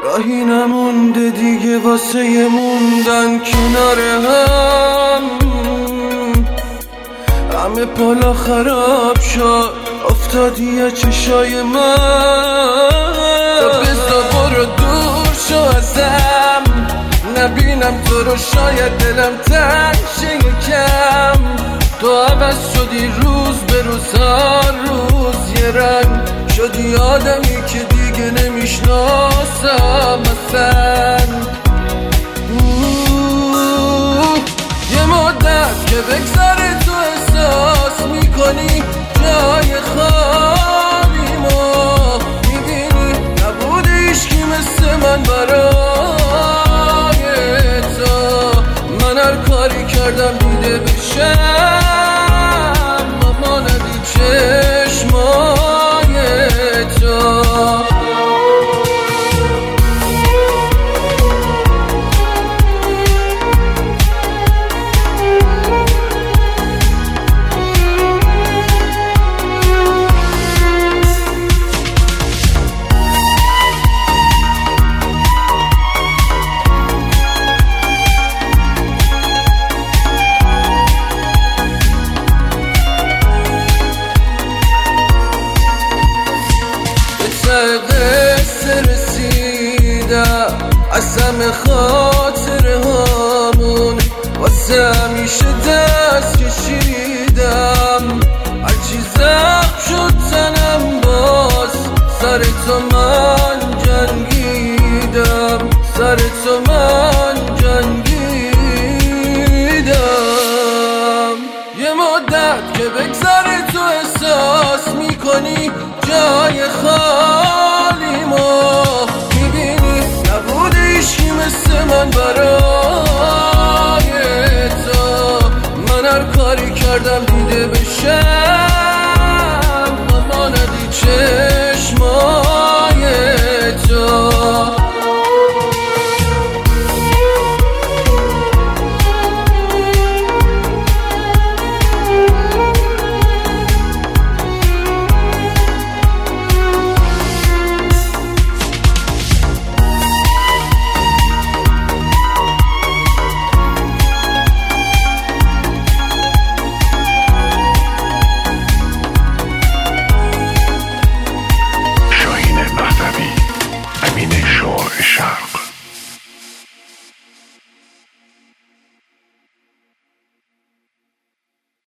راهی نمونده دیگه واسه موندن کنار هم. همه پالا خراب شد افتادی از چشای من. بزا برو دور شو ازم، نبینم تو رو شاید دلم تنگ شه یکم. تو عوض شدی روز به روز، هر روز یه رنگ شدی، آدمی که دیگه نمیشناسم اصلا. یه مدت که بگذره تو احساس میکنی جای خالیمو، میبینی نبوده هیچکی مثل من برای تو. من هر کاری کردم دیده بشم، اما ندی چشمای تو. قصه رسیدم از همه خاطره هامون، واسه همیشه دست کشیدم. هرچی زخم شد تنم باز، سر تو من جنگیدم، سر تو من جنگیدم. یه مدت که بگذره تو احساس میکنی جای خالیمو، میبینی نبوده هیچکی مثل من برای تو. من هر کاری کردم دیده بشم، اما ندی چه